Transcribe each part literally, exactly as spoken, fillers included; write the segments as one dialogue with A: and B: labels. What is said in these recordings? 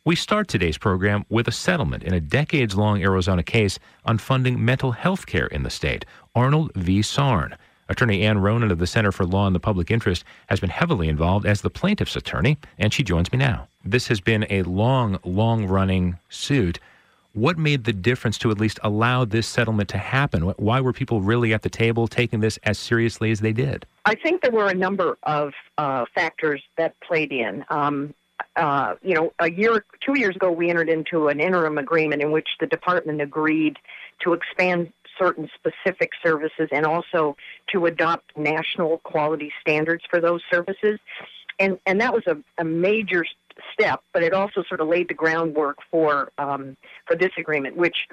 A: We start today's program with a settlement in a decades-long Arizona case on funding mental health care in the state, Arnold v. Sarn. Attorney Ann Ronan of the Center for Law and the Public Interest has been heavily involved as the plaintiff's attorney, and she joins me now. This has been a long, long-running suit. What made the difference to at least allow this settlement to happen? Why were people really at the table taking this as seriously as they did?
B: I think there were a number of uh, factors that played in. Um, uh, you know, a year, two years ago, we entered into an interim agreement in which the department agreed to expand certain specific services and also to adopt national quality standards for those services. And and that was a, a major step, but it also sort of laid the groundwork for um, for this agreement, which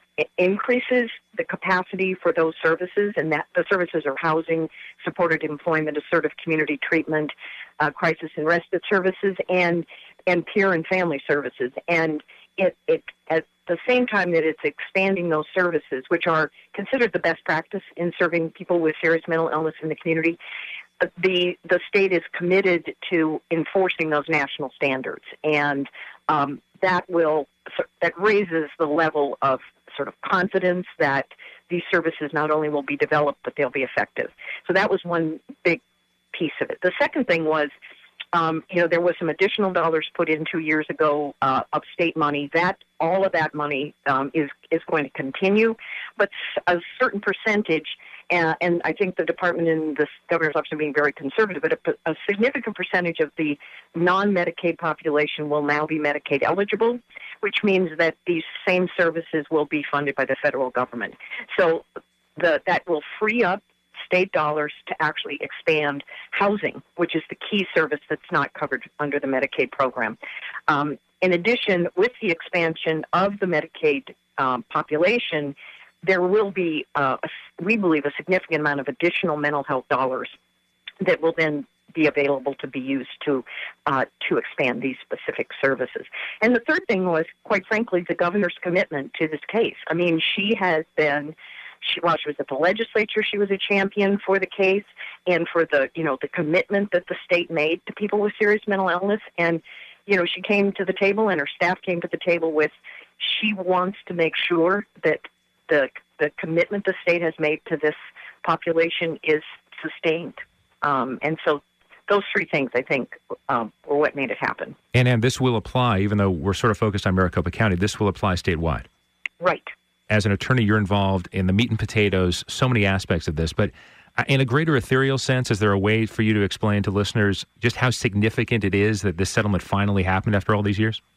B: increases the capacity for those services, and that the services are housing, supported employment, assertive community treatment, uh, crisis and respite services, and and peer and family services. And it, it at the same time that it's expanding those services, which are considered the best practice in serving people with serious mental illness in the community, the the state is committed to enforcing those national standards, and um, that will that raises the level of sort of confidence that these services not only will be developed, but they'll be effective. So that was one big piece of it. The second thing was, um, you know, there was some additional dollars put in two years ago uh, of state money. That all of that money um, is is going to continue, but a certain percentage. Uh, and I think the department and the governor's office are being very conservative, but a, a significant percentage of the non-Medicaid population will now be Medicaid eligible, which means that these same services will be funded by the federal government. So the, that will free up state dollars to actually expand housing, which is the key service that's not covered under the Medicaid program. Um, in addition, with the expansion of the Medicaid um, population, there will be, uh, a, we believe, a significant amount of additional mental health dollars that will then be available to be used to uh, to expand these specific services. And the third thing was, quite frankly, the governor's commitment to this case. I mean, she has been, she, while she was at the legislature, she was a champion for the case and for the, you know, the commitment that the state made to people with serious mental illness. And, you know, she came to the table and her staff came to the table with, she wants to make sure that The, the commitment the state has made to this population is sustained. Um, and so those three things, I think, um, were what made it happen.
A: And, and this will apply, even though we're sort of focused on Maricopa County, this will apply statewide.
B: Right.
A: As an attorney, you're involved in the meat and potatoes, so many aspects of this. But in a greater ethereal sense, is there a way for you to explain to listeners just how significant it is that this settlement finally happened after all these years?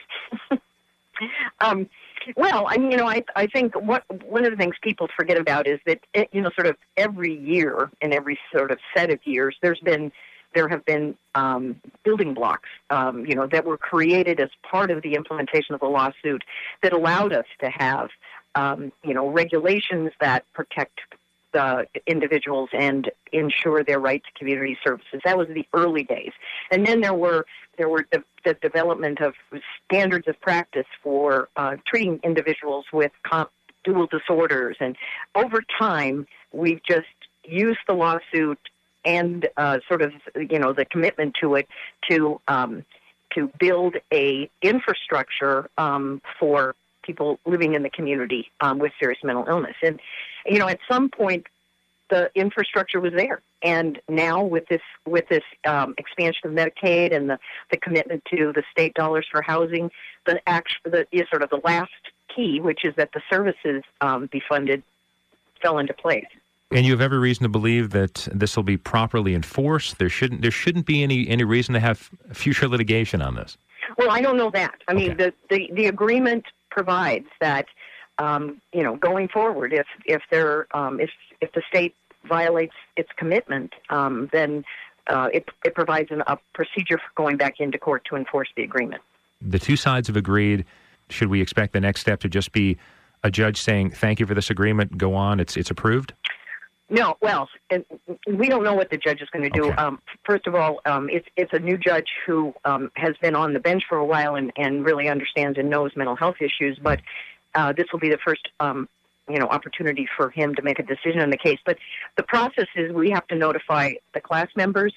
B: um Well, I mean, you know, I I think what one of the things people forget about is that, you know, sort of every year and every sort of set of years, there's been there have been um, building blocks, um, you know, that were created as part of the implementation of the lawsuit that allowed us to have, um, you know, regulations that protect the individuals and ensure their right to community services. That was the early days, and then there were there were the, the development of standards of practice for uh, treating individuals with comp- dual disorders, and over time we've just used the lawsuit and uh, sort of you know the commitment to it to um, to build a infrastructure um, for people living in the community um, with serious mental illness. And, you know, at some point, the infrastructure was there. And now with this with this um, expansion of Medicaid and the, the commitment to the state dollars for housing, the, act, the is sort of the last key, which is that the services um, be funded, fell into place.
A: And you have every reason to believe that this will be properly enforced. There shouldn't there shouldn't be any, any reason to have future litigation on this.
B: Well, I don't know that. I mean,
A: okay.
B: the, the, the agreement provides that, um, you know, going forward, if if there um, if if the state violates its commitment, um, then uh, it it provides an, a procedure for going back into court to enforce the agreement.
A: The two sides have agreed. Should we expect the next step to just be a judge saying, "Thank you for this agreement. Go on. It's it's approved"?
B: No, well, we don't know what the judge is going to do.
A: Okay.
B: Um, first of all, um, it's it's a new judge who um, has been on the bench for a while and, and really understands and knows mental health issues. But uh, this will be the first, um, you know, opportunity for him to make a decision on the case. But the process is we have to notify the class members,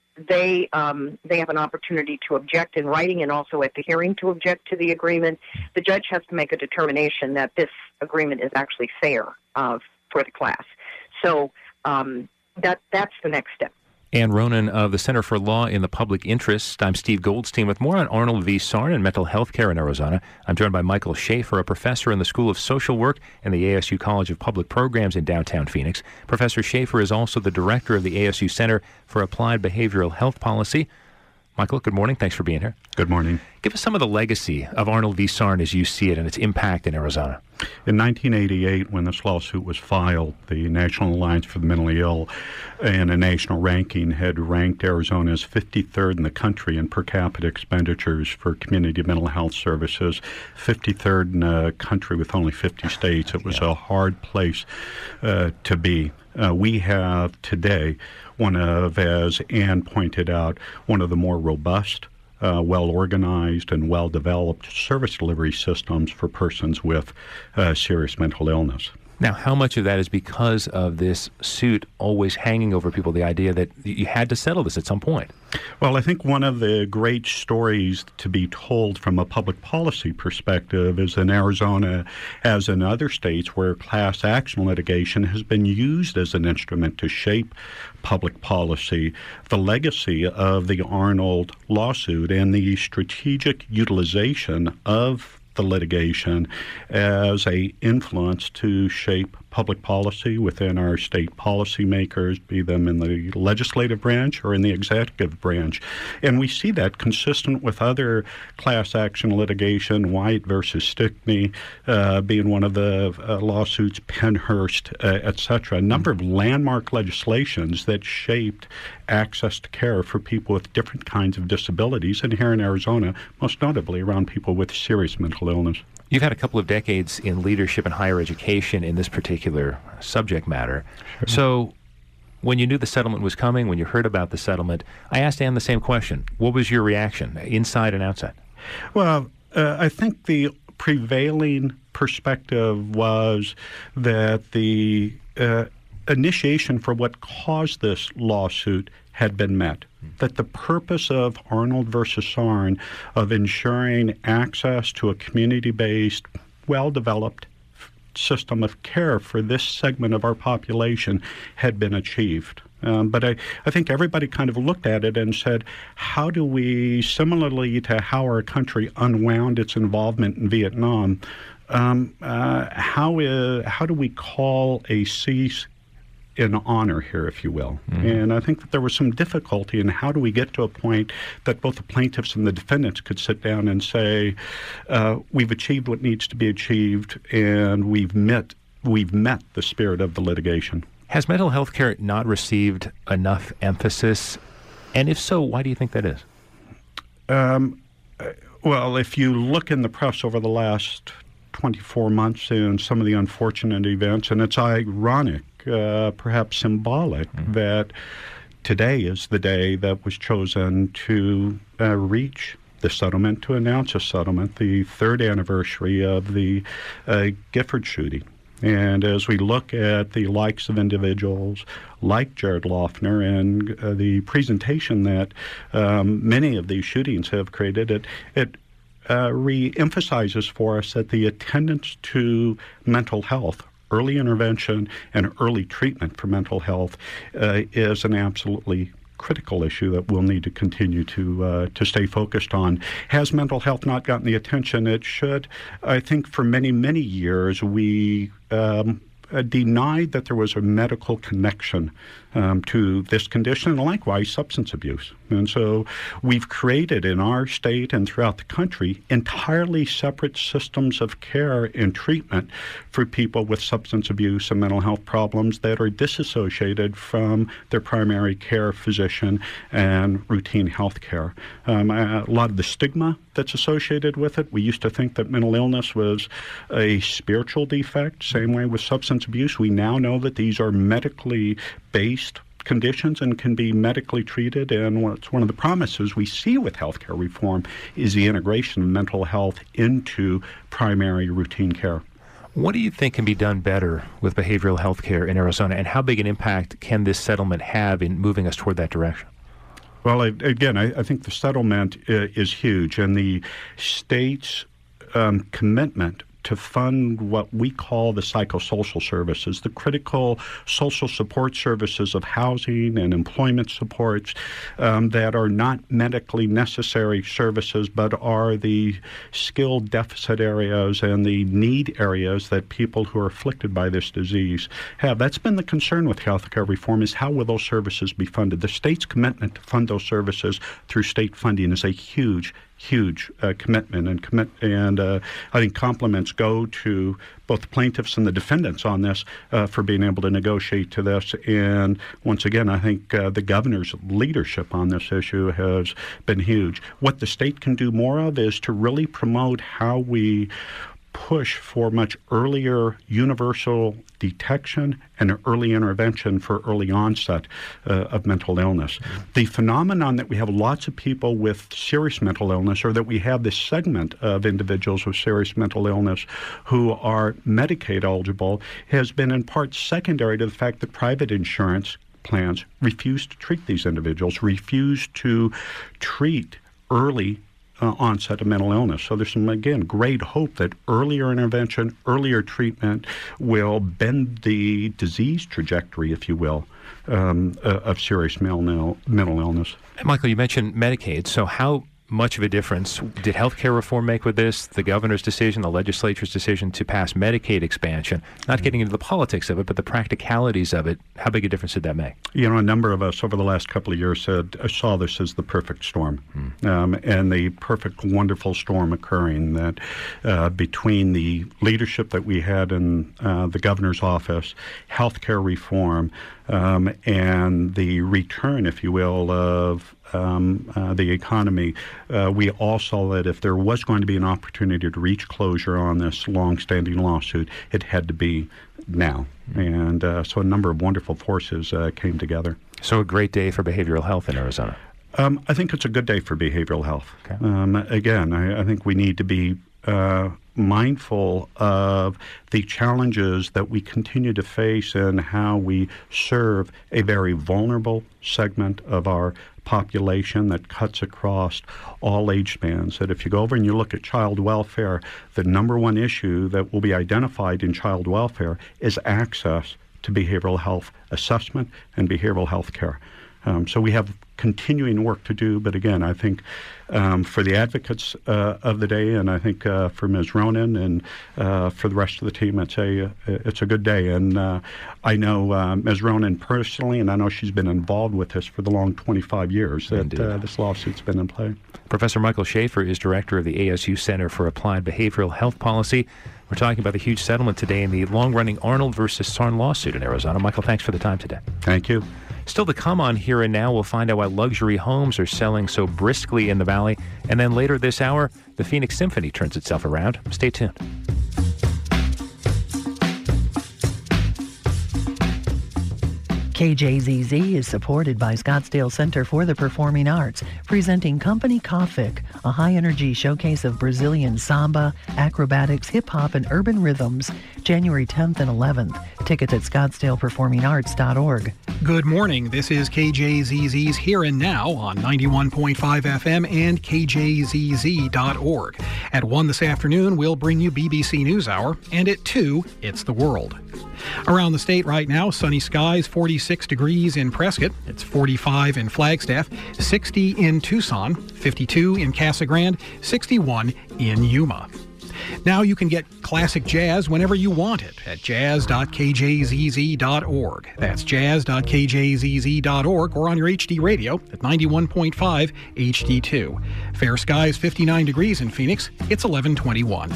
B: they um, they have an opportunity to object in writing and also at the hearing to object to the agreement. The judge has to make a determination that this agreement is actually fair uh, for the class. So um, that that's the next step.
A: Ann Ronan of the Center for Law in the Public Interest. I'm Steve Goldstein with more on Arnold v. Sarn and mental health care in Arizona. I'm joined by Michael Schaefer, a professor in the School of Social Work and the A S U College of Public Programs in downtown Phoenix. Professor Schaefer is also the director of the A S U Center for Applied Behavioral Health Policy. Michael, good morning. Thanks for being here.
C: Good morning.
A: Give us some of the legacy of Arnold v. Sarn as you see it and its impact in Arizona.
C: In nineteen eighty-eight, when this lawsuit was filed, the National Alliance for the Mentally Ill in a national ranking had ranked Arizona as fifty-third in the country in per capita expenditures for community mental health services, fifty-third in a country with only fifty states. It was yeah. a hard place uh, to be. Uh, we have today one of, as Ann pointed out, one of the more robust, uh, well-organized, and well-developed service delivery systems for persons with uh, serious mental illness.
A: Now, how much of that is because of this suit always hanging over people, the idea that you had to settle this at some point?
C: Well, I think one of the great stories to be told from a public policy perspective is in Arizona, as in other states where class action litigation has been used as an instrument to shape public policy, the legacy of the Arnold lawsuit and the strategic utilization of the litigation as a influence to shape public policy within our state policymakers, be them in the legislative branch or in the executive branch. And we see that consistent with other class action litigation, White versus Stickney uh, being one of the uh, lawsuits, Pennhurst, uh, et cetera. A number of landmark legislations that shaped access to care for people with different kinds of disabilities, and here in Arizona, most notably around people with serious mental illness.
A: You've had a couple of decades in leadership and higher education in this particular subject matter. Sure. So when you knew the settlement was coming, when you heard about the settlement, I asked Ann the same question. What was your reaction, inside and outside?
C: Well, uh, I think the prevailing perspective was that the uh, initiation for what caused this lawsuit had been met. That the purpose of Arnold versus Sarn of ensuring access to a community-based, well-developed system of care for this segment of our population had been achieved. Um, but I, I think everybody kind of looked at it and said, how do we, similarly to how our country unwound its involvement in Vietnam, um, uh, how, uh, how do we call a cease in honor here, if you will. Mm-hmm. And I think that there was some difficulty in how do we get to a point that both the plaintiffs and the defendants could sit down and say, uh, we've achieved what needs to be achieved, and we've met we've met the spirit of the litigation.
A: Has mental health care not received enough emphasis? And if so, why do you think that is?
C: Um, well, if you look in the press over the last twenty-four months and some of the unfortunate events, and it's ironic, Uh, perhaps symbolic, mm-hmm. that today is the day that was chosen to uh, reach the settlement, to announce a settlement, the third anniversary of the uh, Gifford shooting. And as we look at the likes of individuals like Jared Loughner and uh, the presentation that um, many of these shootings have created, it, it uh, re-emphasizes for us that the attendance to mental health, early intervention and early treatment for mental health uh, is an absolutely critical issue that we'll need to continue to uh, to stay focused on. Has mental health not gotten the attention it should? I think for many, many years we um, uh, denied that there was a medical connection um, to this condition, and likewise substance abuse. And so we've created in our state and throughout the country entirely separate systems of care and treatment for people with substance abuse and mental health problems that are disassociated from their primary care physician and routine health care. Um, a lot of the stigma that's associated with it, we used to think that mental illness was a spiritual defect, same way with substance abuse. We now know that these are medically based conditions and can be medically treated, and what's one of the promises we see with healthcare reform is the integration of mental health into primary routine care.
A: What do you think can be done better with behavioral health care in Arizona, and how big an impact can this settlement have in moving us toward that direction?
C: Well, I, again, I, I think the settlement is huge, and the state's um, commitment to fund what we call the psychosocial services, the critical social support services of housing and employment supports um, that are not medically necessary services, but are the skill deficit areas and the need areas that people who are afflicted by this disease have. That's been the concern with healthcare reform, is how will those services be funded? The state's commitment to fund those services through state funding is a huge huge uh, commitment, and commit, and uh, I think compliments go to both the plaintiffs and the defendants on this uh, for being able to negotiate to this. And once again, I think uh, the governor's leadership on this issue has been huge. What the state can do more of is to really promote how we push for much earlier universal detection and early intervention for early onset uh, of mental illness. The phenomenon that we have lots of people with serious mental illness, or that we have this segment of individuals with serious mental illness who are Medicaid eligible, has been in part secondary to the fact that private insurance plans refuse to treat these individuals, refuse to treat early Uh, onset of mental illness. So there's some, again, great hope that earlier intervention, earlier treatment will bend the disease trajectory, if you will, um, uh, of serious mental, mental illness.
A: Michael, you mentioned Medicaid. So how much of a difference did healthcare reform make with this? The governor's decision, the legislature's decision to pass Medicaid expansion, not getting into the politics of it, but the practicalities of it, how big a difference did that make?
C: You know, a number of us over the last couple of years said, I saw this as the perfect storm, mm. um, and the perfect, wonderful storm occurring that uh, between the leadership that we had in uh, the governor's office, healthcare reform, um, and the return, if you will, of Um, uh, the economy, uh, we all saw that if there was going to be an opportunity to reach closure on this long-standing lawsuit, it had to be now. And uh, so a number of wonderful forces uh, came together.
A: So a great day for behavioral health in Arizona.
C: Um, I think it's a good day for behavioral health.
A: Okay.
C: Um, again, I, I think we need to be uh, mindful of the challenges that we continue to face and how we serve a very vulnerable segment of our population that cuts across all age spans. That if you go over and you look at child welfare, the number one issue that will be identified in child welfare is access to behavioral health assessment and behavioral health care. Um, so we have continuing work to do, but again, I think um, for the advocates uh, of the day, and I think uh, for Miz Ronan and uh, for the rest of the team, it's a it's a good day. And uh, I know uh, Miz Ronan personally, and I know she's been involved with this for the long twenty-five years that uh, this lawsuit's been in play.
A: Professor Michael Schaefer is director of the A S U Center for Applied Behavioral Health Policy. We're talking about the huge settlement today in the long-running Arnold versus Sarn lawsuit in Arizona. Michael, thanks for the time today.
C: Thank you.
A: Still to come on Here and Now, we'll find out why luxury homes are selling so briskly in the Valley. And then later this hour, the Phoenix Symphony turns itself around. Stay tuned.
D: K J Z Z is supported by Scottsdale Center for the Performing Arts, presenting Company Cofic, a high-energy showcase of Brazilian samba, acrobatics, hip-hop, and urban rhythms, January tenth and eleventh. Tickets at scottsdale performing arts dot org.
E: Good morning. This is K J Z Z's Here and Now on ninety-one point five F M and K J Z Z dot org. At one this afternoon, we'll bring you B B C NewsHour, and at two, It's the World. Around the state right now, sunny skies, forty-six degrees in Prescott. It's forty-five in Flagstaff, sixty in Tucson, fifty-two in Casa Grande, sixty-one in Yuma. Now you can get classic jazz whenever you want it at jazz dot k j z z dot org. That's jazz dot k j z z dot org or on your H D radio at ninety-one point five H D two. Fair skies, fifty-nine degrees in Phoenix. It's eleven twenty-one.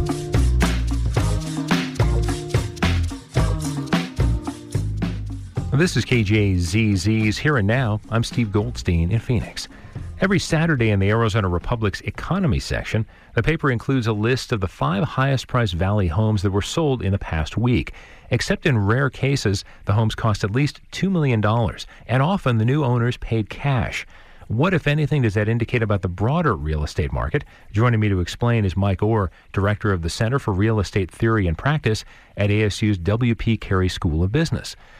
A: This is K J Z Z's Here and Now. I'm Steve Goldstein in Phoenix. Every Saturday in the Arizona Republic's economy section, the paper includes a list of the five highest-priced Valley homes that were sold in the past week. Except in rare cases, the homes cost at least two million dollars, and often the new owners paid cash. What, if anything, does that indicate about the broader real estate market? Joining me to explain is Mike Orr, director of the Center for Real Estate Theory and Practice at A S U's W P Carey School of Business.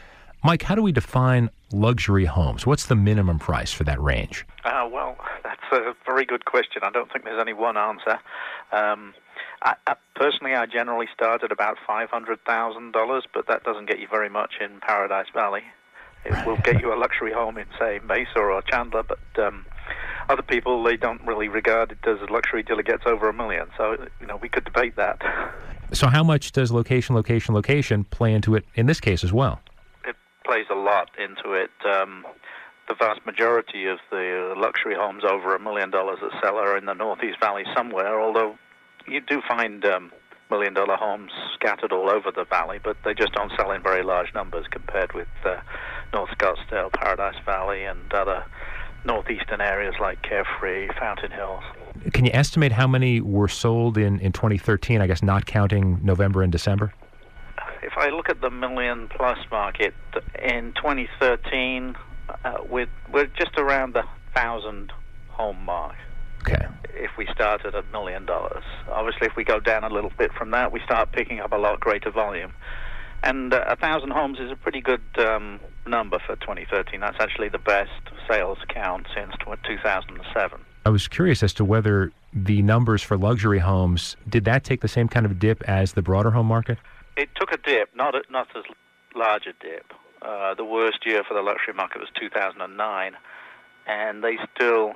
A: Mike, how do we define luxury homes? What's the minimum price for that range?
F: Uh, well, that's a very good question. I don't think there's any one answer. Um, I, I, personally, I generally start at about five hundred thousand dollars, but that doesn't get you very much in Paradise Valley. It will get you a luxury home in, say, Mesa or Chandler, but um, other people, they don't really regard it as a luxury till it gets over a million. So, you know, we could debate that.
A: So how much does location, location, location play into it in this case as well?
F: It plays a lot into it. Um, the vast majority of the luxury homes over a million dollars that sell are in the Northeast Valley somewhere, although you do find um, million-dollar homes scattered all over the valley, but they just don't sell in very large numbers compared with uh, North Scottsdale, Paradise Valley, and other northeastern areas like Carefree, Fountain Hills.
A: Can you estimate how many were sold in, in twenty thirteen, I guess not counting November and December?
F: If I look at the million-plus market, in twenty thirteen, uh, we're, we're just around the thousand home mark.
A: Okay.
F: If we start at a million dollars. Obviously, if we go down a little bit from that, we start picking up a lot greater volume. And uh, a thousand homes is a pretty good um, number for twenty thirteen. That's actually the best sales count since two thousand seven.
A: I was curious as to whether the numbers for luxury homes, did that take the same kind of dip as the broader home market?
F: It took a dip, not a, not as large a dip. Uh, the worst year for the luxury market was two thousand nine, and they still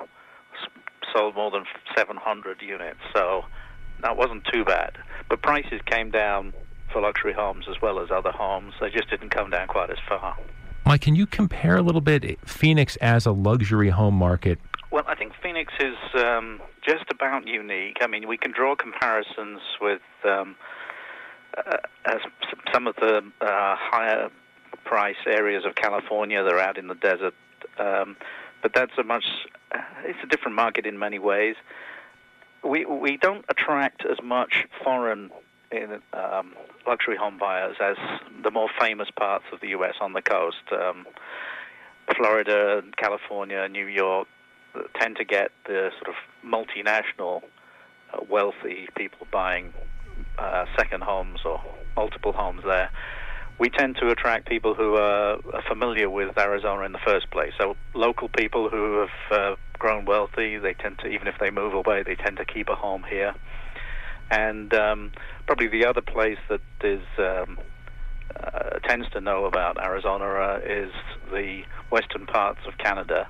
F: sold more than seven hundred units, so that wasn't too bad. But prices came down for luxury homes as well as other homes. They just didn't come down quite as far.
A: Mike, can you compare a little bit Phoenix as a luxury home market?
F: Well, I think Phoenix is um, just about unique. I mean, we can draw comparisons with um, uh, as some of the uh, higher price areas of California. They're out in the desert. Um, but that's a much, it's a different market in many ways. We we don't attract as much foreign in, um, luxury home buyers as the more famous parts of the U S on the coast. Um, Florida, California, New York tend to get the sort of multinational, uh, wealthy people buying uh, second homes or multiple homes there. We tend to attract people who are familiar with Arizona in the first place. So local people who have uh, grown wealthy, they tend to, even if they move away, they tend to keep a home here. And um, probably the other place that is um, uh, tends to know about Arizona uh, is the western parts of Canada.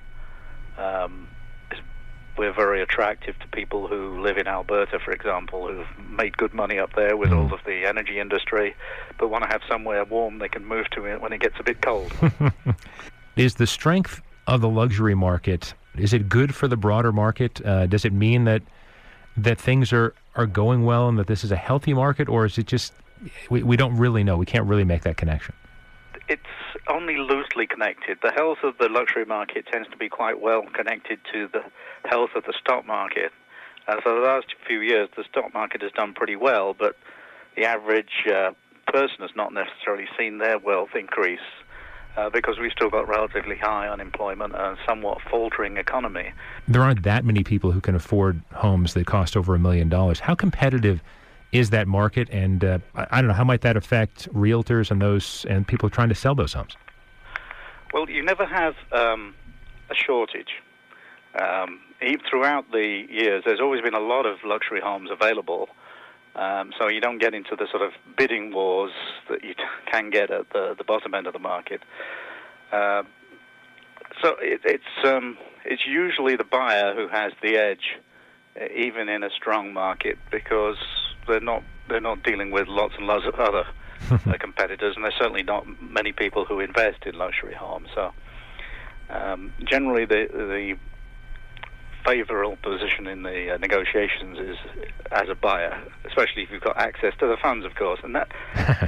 F: Um, we're very attractive to people who live in Alberta, for example, who've made good money up there with all of the energy industry, but want to have somewhere warm they can move to when it gets a bit cold.
A: Is the strength of the luxury market, is it good for the broader market? Uh, does it mean that that things are, are going well and that this is a healthy market, or is it just, we, we don't really know, we can't really make that connection?
F: It's only loosely connected. The health of the luxury market tends to be quite well connected to the health of the stock market. Uh, for the last few years, the stock market has done pretty well, but the average uh, person has not necessarily seen their wealth increase uh, because we've still got relatively high unemployment and a somewhat faltering economy.
A: There aren't that many people who can afford homes that cost over a million dollars. How competitive is that market, and uh, I don't know, how might that affect realtors and those and people trying to sell those homes?
F: Well, you never have um, a shortage. Um, even throughout the years, there's always been a lot of luxury homes available, um, so you don't get into the sort of bidding wars that you t- can get at the, the bottom end of the market. Uh, so it, it's um, it's usually the buyer who has the edge, even in a strong market, because they're not they're not dealing with lots and lots of other uh, competitors, and there's certainly not many people who invest in luxury homes. So um, generally, the the favorable position in the uh, negotiations is as a buyer, especially if you've got access to the funds, of course, and that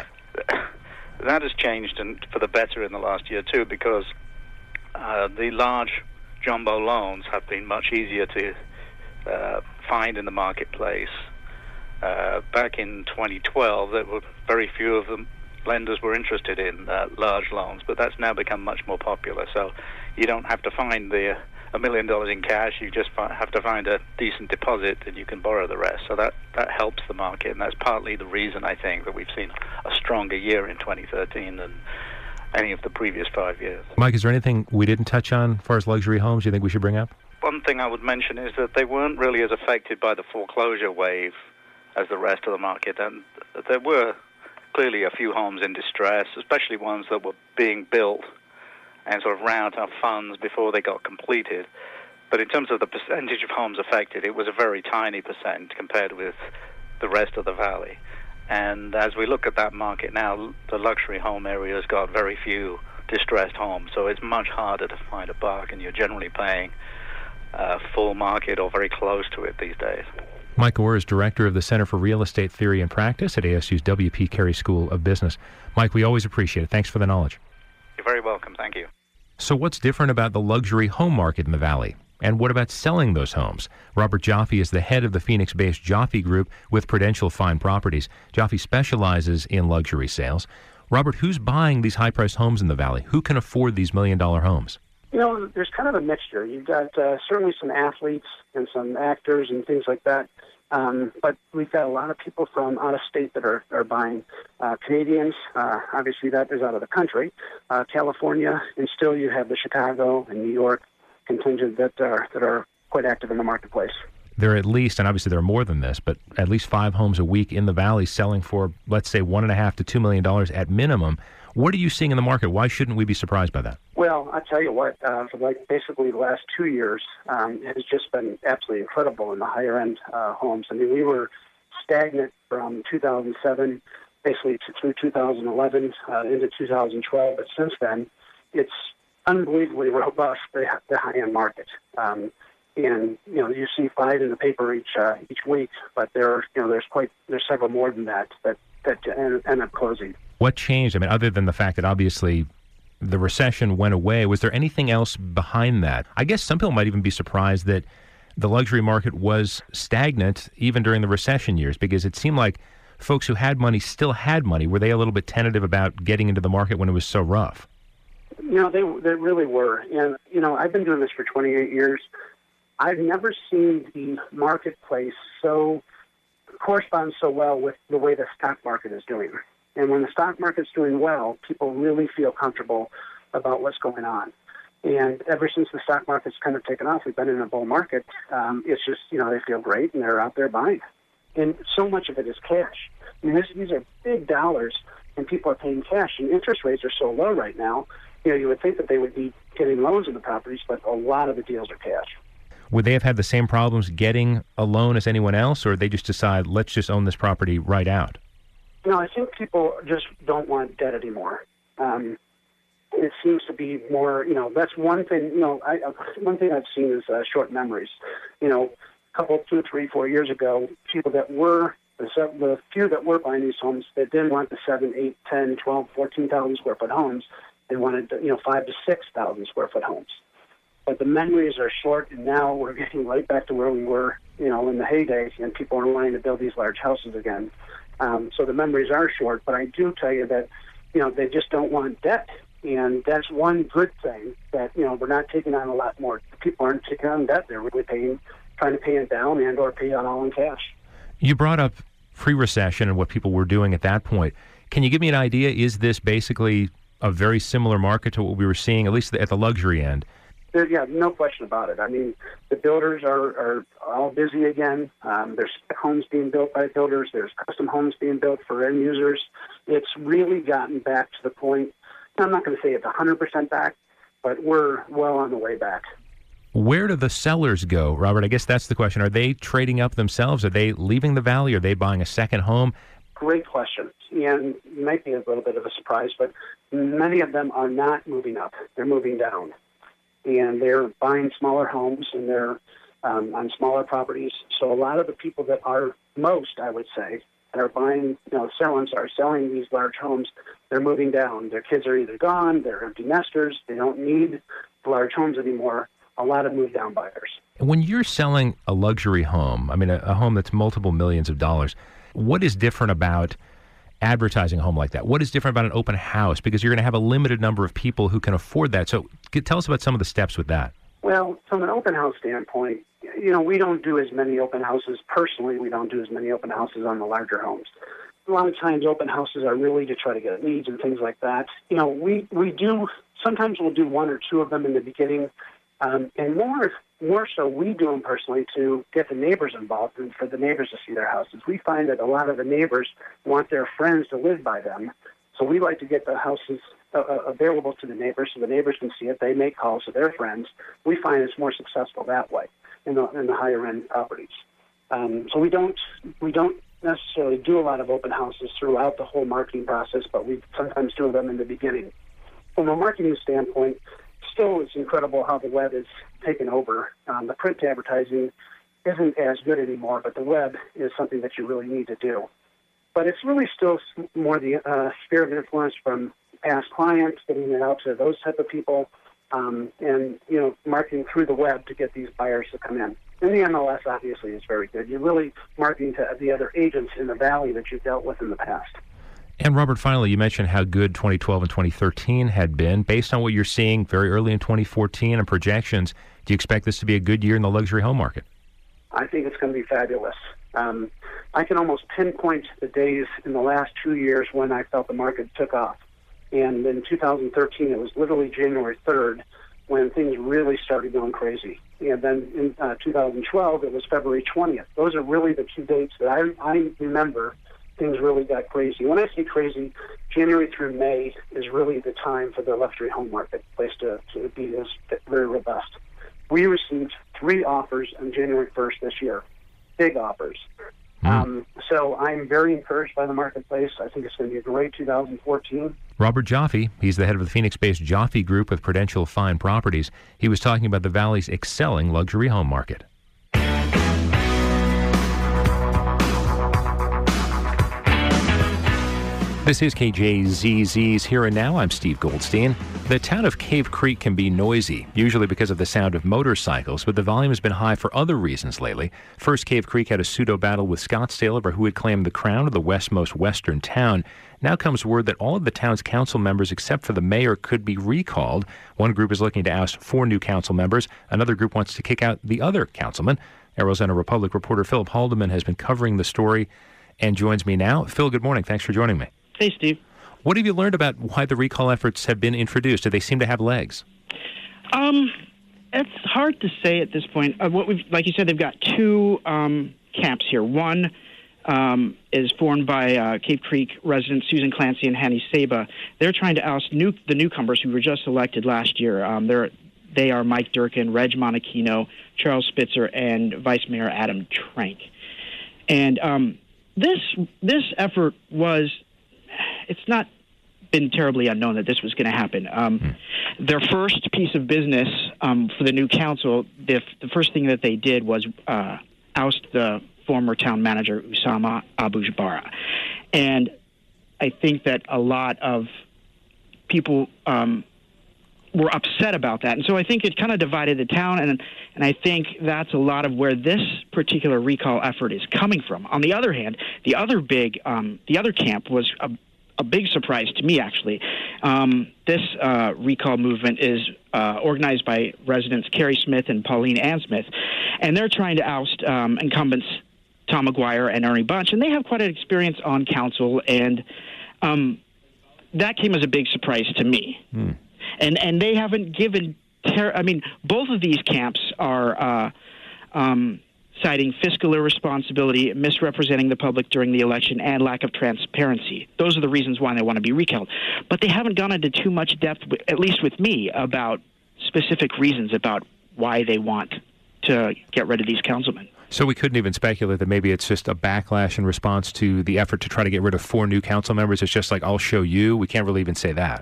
F: that has changed and for the better in the last year too, because uh, the large jumbo loans have been much easier to uh, find in the marketplace. Uh, back in twenty twelve, there were very few of them lenders were interested in uh, large loans, but that's now become much more popular. So you don't have to find the uh, a million dollars in cash. You just fi- have to find a decent deposit, and you can borrow the rest. So that that helps the market, and that's partly the reason I think that we've seen a stronger year in twenty thirteen than any of the previous five years.
A: Mike, is there anything we didn't touch on as far as luxury homes you think we should bring up?
F: One thing I would mention is that they weren't really as affected by the foreclosure wave as the rest of the market, and there were clearly a few homes in distress, especially ones that were being built and sort of ran out of funds before they got completed. But in terms of the percentage of homes affected, it was a very tiny percent compared with the rest of the valley. And as we look at that market now, the luxury home area has got very few distressed homes, so it's much harder to find a bargain. You're generally paying uh, full market or very close to it these days.
A: Mike Orr is director of the Center for Real Estate Theory and Practice at A S U's W P Carey School of Business. Mike, we always appreciate it. Thanks for the knowledge.
F: You're very welcome. Thank you.
A: So what's different about the luxury home market in the Valley? And what about selling those homes? Robert Joffe is the head of the Phoenix-based Joffe Group with Prudential Fine Properties. Joffe specializes in luxury sales. Robert, who's buying these high-priced homes in the Valley? Who can afford these million-dollar homes?
G: You know, there's kind of a mixture. You've got uh, certainly some athletes and some actors and things like that. Um, but we've got a lot of people from out of state that are, are buying. Uh, Canadians, uh, obviously that is out of the country. Uh, California, and still you have the Chicago and New York contingent that are that are quite active in the marketplace.
A: There are at least, and obviously there are more than this, but at least five homes a week in the Valley selling for, let's say, one and a half to two million dollars at minimum. What are you seeing in the market? Why shouldn't we be surprised by that?
G: Well, I tell you what, uh, for like basically the last two years, um, it has just been absolutely incredible in the higher end uh, homes. I mean, we were stagnant from two thousand seven, basically to, through two thousand eleven uh, into two thousand twelve, but since then, it's unbelievably robust, the, the high-end market. Um, and, you know, you see five in the paper each uh, each week, but there are, you know, there's quite, there's several more than that that, that end, end up closing.
A: What changed? I mean, other than the fact that obviously the recession went away, was there anything else behind that? I guess some people might even be surprised that the luxury market was stagnant even during the recession years, because it seemed like folks who had money still had money. Were they a little bit tentative about getting into the market when it was so rough?
G: You know, they they really were. And, you know, I've been doing this for twenty-eight years. I've never seen the marketplace so correspond so well with the way the stock market is doing. And when the stock market's doing well, people really feel comfortable about what's going on. And ever since the stock market's kind of taken off, we've been in a bull market, um, it's just, you know, they feel great and they're out there buying. And so much of it is cash. I mean, this, these are big dollars, and people are paying cash, and interest rates are so low right now. You know, you would think that they would be getting loans in the properties, but a lot of the deals are cash.
A: Would they have had the same problems getting a loan as anyone else, or they just decide, let's just own this property right out?
G: No, I think people just don't want debt anymore. Um, it seems to be more, you know, that's one thing, you know, I, one thing I've seen is uh, short memories. You know, a couple, two, three, four years ago, people that were, the, the few that were buying these homes, they didn't want the seven, eight, ten, twelve, fourteen thousand square foot homes. They wanted, you know, five to six thousand square foot homes. But the memories are short, and now we're getting right back to where we were, you know, in the heyday, and people are wanting to build these large houses again. Um, so the memories are short, but I do tell you that, you know, they just don't want debt. And that's one good thing, that, you know, we're not taking on a lot more. People aren't taking on debt. They're really paying, trying to pay it down and or pay it all in cash.
A: You brought up pre-recession and what people were doing at that point. Can you give me an idea? Is this basically a very similar market to what we were seeing, at least at the luxury end?
G: There, yeah, no question about it. I mean, the builders are, are all busy again. Um, there's homes being built by builders. There's custom homes being built for end users. It's really gotten back to the point, I'm not going to say it's one hundred percent back, but we're well on the way back.
A: Where do the sellers go, Robert? I guess that's the question. Are they trading up themselves? Are they leaving the Valley? Are they buying a second home?
G: Great question. And it might be a little bit of a surprise, but many of them are not moving up. They're moving down. And they're buying smaller homes, and they're um, on smaller properties. So a lot of the people that are most, I would say, that are buying, you know, selling, are selling these large homes, they're moving down. Their kids are either gone, they're empty nesters, they don't need large homes anymore. A lot of move-down buyers.
A: When you're selling a luxury home, I mean, a, a home that's multiple millions of dollars, what is different about advertising a home like that? What is different about an open house? Because you're going to have a limited number of people who can afford that. So tell us about some of the steps with that.
G: Well, from an open house standpoint, you know, we don't do as many open houses. Personally, we don't do as many open houses on the larger homes. a lot of times open houses are really to try to get leads and things like that. You know, we, we do, sometimes we'll do one or two of them in the beginning, um, and more more so we do them personally to get the neighbors involved and for the neighbors to see their houses. We find that a lot of the neighbors want their friends to live by them, so we like to get the houses uh, available to the neighbors so the neighbors can see it. They make calls to their friends. We find it's more successful that way in the, in the higher-end properties. Um, so we don't we don't necessarily do a lot of open houses throughout the whole marketing process, but we sometimes do them in the beginning. From a marketing standpoint, still it's incredible how the web is taken over. Um, the print advertising isn't as good anymore, but the web is something that you really need to do. But it's really still more the uh, sphere of influence from past clients, getting it out to those type of people, um, and you know, marketing through the web to get these buyers to come in. And the M L S obviously is very good. You're really marketing to the other agents in the valley that you've dealt with in the past.
A: And Robert, finally, you mentioned how good twenty twelve and twenty thirteen had been. Based on what you're seeing very early in twenty fourteen and projections, do you expect this to be a good year in the luxury home market?
G: I think it's going to be fabulous. Um, I can almost pinpoint the days in the last two years when I felt the market took off. And in two thousand thirteen, it was literally January third when things really started going crazy. And then in uh, two thousand twelve, it was February twentieth. Those are really the two dates that I, I remember things really got crazy. When I say crazy, January through May is really the time for the luxury home marketplace to, to be this, very robust. We received three offers on January first this year, big offers. Mm. Um, so I'm very encouraged by the marketplace. I think it's going to be a great two thousand fourteen.
A: Robert Joffe, he's the head of the Phoenix-based Joffe Group with Prudential Fine Properties. He was talking about the Valley's excelling luxury home market. This is K J Z Z's Here and Now. I'm Steve Goldstein. The town of Cave Creek can be noisy, usually because of the sound of motorcycles, but the volume has been high for other reasons lately. First, Cave Creek had a pseudo-battle with Scottsdale over who had claimed the crown of the westmost western town. Now comes word that all of the town's council members, except for the mayor, could be recalled. One group is looking to oust four new council members. Another group wants to kick out the other councilman. Arizona Republic reporter Philip Haldeman has been covering the story and joins me now. Phil, good morning. Thanks for joining me.
H: Hey, Steve.
A: What have you learned about why the recall efforts have been introduced? Do they seem to have legs?
H: Um, it's hard to say at this point. Uh, what we've, like you said, they've got two um, camps here. One um, is formed by uh, Cave Creek residents Susan Clancy and Hanny Saba. They're trying to oust new, the newcomers who were just elected last year. Um, they're, they are Mike Durkin, Reg Monachino, Charles Spitzer, and Vice Mayor Adam Trank. And um, this this effort was... It's not been terribly unknown that this was going to happen. Um, hmm. Their first piece of business um, for the new council, the, the first thing that they did was uh, oust the former town manager, Usama Abu-Jabara. And I think that a lot of people um, were upset about that. And so I think it kind of divided the town, and and I think that's a lot of where this particular recall effort is coming from. On the other hand, the other big, um, the other camp was a, a big surprise to me, actually. Um, this uh, recall movement is uh, organized by residents Carrie Smith and Pauline Ann Smith, and they're trying to oust um, incumbents Tom McGuire and Ernie Bunch, and they have quite an experience on council, and um, that came as a big surprise to me. Hmm. And and they haven't given ter- – I mean, both of these camps are uh, um, citing fiscal irresponsibility, misrepresenting the public during the election, and lack of transparency. Those are the reasons why they want to be recalled. But they haven't gone into too much depth, at least with me, about specific reasons about why they want to get rid of these councilmen.
A: So we couldn't even speculate that maybe it's just a backlash in response to the effort to try to get rid of four new council members. It's just like, I'll show you. We can't really even say that.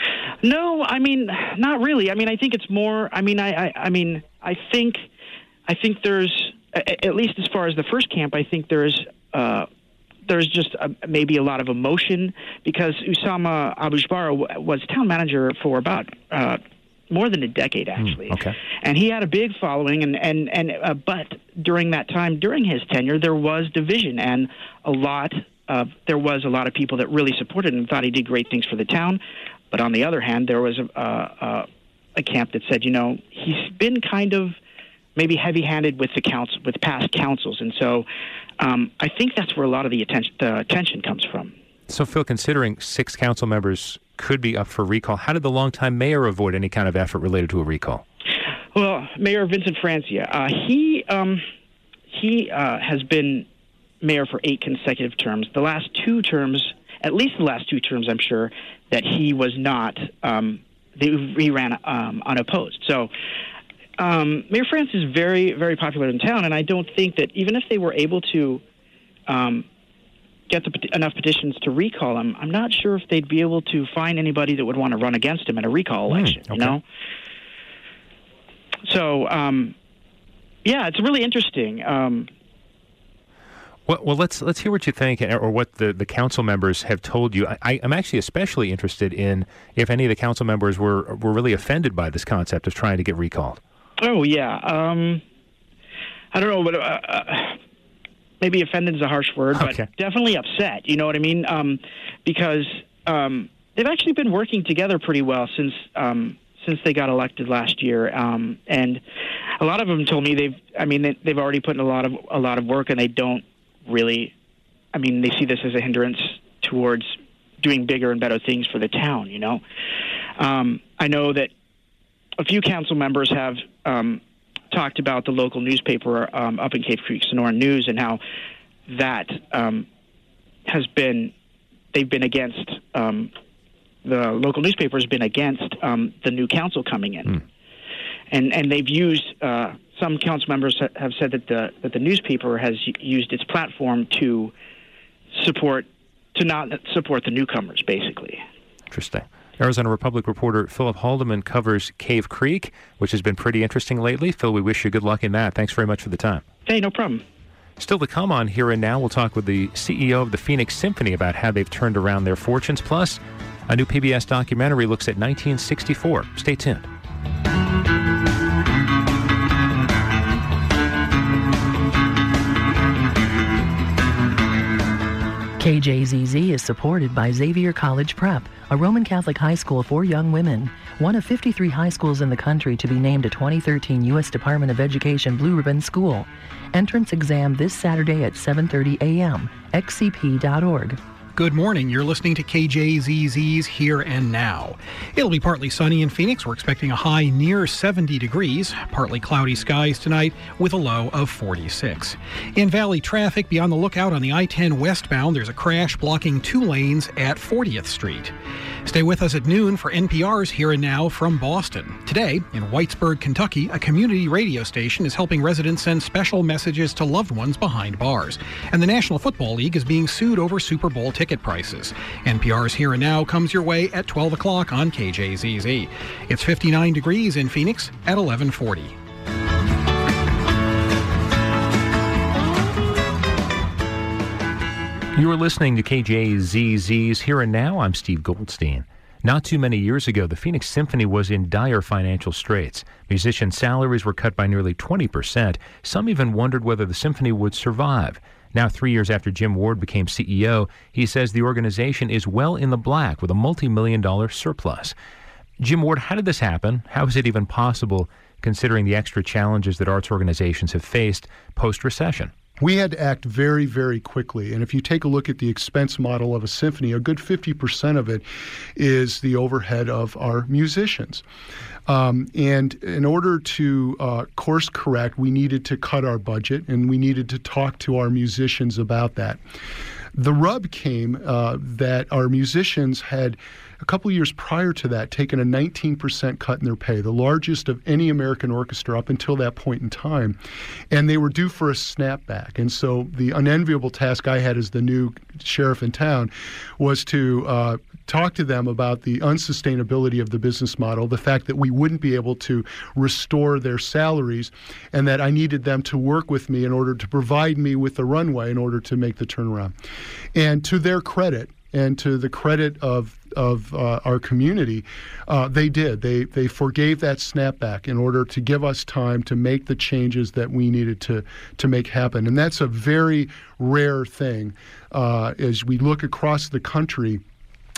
H: No, I mean, not really. I mean, I think it's more. I mean, I, I, I mean, I think, I think there's, at least as far as the first camp, I think there's, uh, there's just a, maybe a lot of emotion because Usama Abu-Jabara was town manager for about uh, more than a decade, actually.
A: Mm, okay.
H: And he had a big following, and and and uh, but during that time, during his tenure, there was division, and a lot of there was a lot of people that really supported him and thought he did great things for the town. But on the other hand, there was a, uh, a camp that said, you know, he's been kind of maybe heavy-handed with the council, with past councils, and so um, I think that's where a lot of the attention, the tension comes from.
A: So, Phil, considering six council members could be up for recall, how did the longtime mayor avoid any kind of effort related to a recall?
H: Well, Mayor Vincent Francia, uh, he um, he uh, has been mayor for eight consecutive terms. The last two terms, at least the last two terms, I'm sure, that he was not, um, they, he ran um, unopposed. So um, Mayor Francia is very, very popular in town, and I don't think that even if they were able to um, get the, enough petitions to recall him, I'm not sure if they'd be able to find anybody that would want to run against him in a recall election, mm, okay. you know? So, um, yeah, it's really interesting. Um,
A: well, well, let's let's hear what you think, or what the, the council members have told you. I, I'm actually especially interested in if any of the council members were were really offended by this concept of trying to get recalled.
H: Oh, yeah. Um, I don't know, but uh, uh, maybe offended is a harsh word, but okay. definitely upset, you know what I mean? Um, because um, they've actually been working together pretty well since... Um, since they got elected last year, um, and a lot of them told me they've. I mean, they, they've already put in a lot of a lot of work, and they don't really. I mean, they see this as a hindrance towards doing bigger and better things for the town. You know, um, I know that a few council members have um, talked about the local newspaper um, up in Cave Creek, Sonoran News, and how that um, has been. They've been against. Um, The local newspaper has been against um, the new council coming in, mm. and and they've used uh, some council members have said that the that the newspaper has used its platform to support to not support the newcomers, basically.
A: Interesting. Arizona Republic reporter Philip Haldeman covers Cave Creek, which has been pretty interesting lately. Phil, we wish you good luck in that. Thanks very much for the time.
H: Hey, no problem.
A: Still to come on Here and Now, we'll talk with the C E O of the Phoenix Symphony about how they've turned around their fortunes. Plus, a new P B S documentary looks at nineteen sixty-four. Stay tuned.
D: K J Z Z is supported by Xavier College Prep, a Roman Catholic high school for young women, one of fifty-three high schools in the country to be named a twenty thirteen U S Department of Education Blue Ribbon School. Entrance exam this Saturday at seven thirty a.m. x c p dot org.
E: Good morning. You're listening to K J Z Z's Here and Now. It'll be partly sunny in Phoenix. We're expecting a high near seventy degrees. Partly cloudy skies tonight with a low of forty-six. In Valley traffic, be on the lookout on the I ten westbound. There's a crash blocking two lanes at fortieth Street. Stay with us at noon for N P R's Here and Now from Boston. Today, in Whitesburg, Kentucky, a community radio station is helping residents send special messages to loved ones behind bars. And the National Football League is being sued over Super Bowl ticket prices. N P R's Here and Now comes your way at twelve o'clock on K J Z Z. It's fifty-nine degrees in Phoenix at eleven forty.
A: You are listening to K J Z Z's Here and Now. I'm Steve Goldstein. Not too many years ago, the Phoenix Symphony was in dire financial straits. Musician salaries were cut by nearly twenty percent. Some even wondered whether the symphony would survive. Now, three years after Jim Ward became C E O, he says the organization is well in the black with a multi-million dollar surplus. Jim Ward, how did this happen? How is it even possible, considering the extra challenges that arts organizations have faced post-recession?
I: We had to act very, very quickly. And if you take a look at the expense model of a symphony, a good fifty percent of it is the overhead of our musicians. Um, and in order to uh, course correct, we needed to cut our budget, and we needed to talk to our musicians about that. The rub came uh, that our musicians had, a couple of years prior to that, taken a nineteen percent cut in their pay, the largest of any American orchestra up until that point in time. And they were due for a snapback. And so the unenviable task I had as the new sheriff in town was to uh, talk to them about the unsustainability of the business model, the fact that we wouldn't be able to restore their salaries, and that I needed them to work with me in order to provide me with the runway in order to make the turnaround. And to their credit, and to the credit of of uh, our community, uh, they did. They they forgave that snapback in order to give us time to make the changes that we needed to to make happen. And that's a very rare thing. Uh, as we look across the country,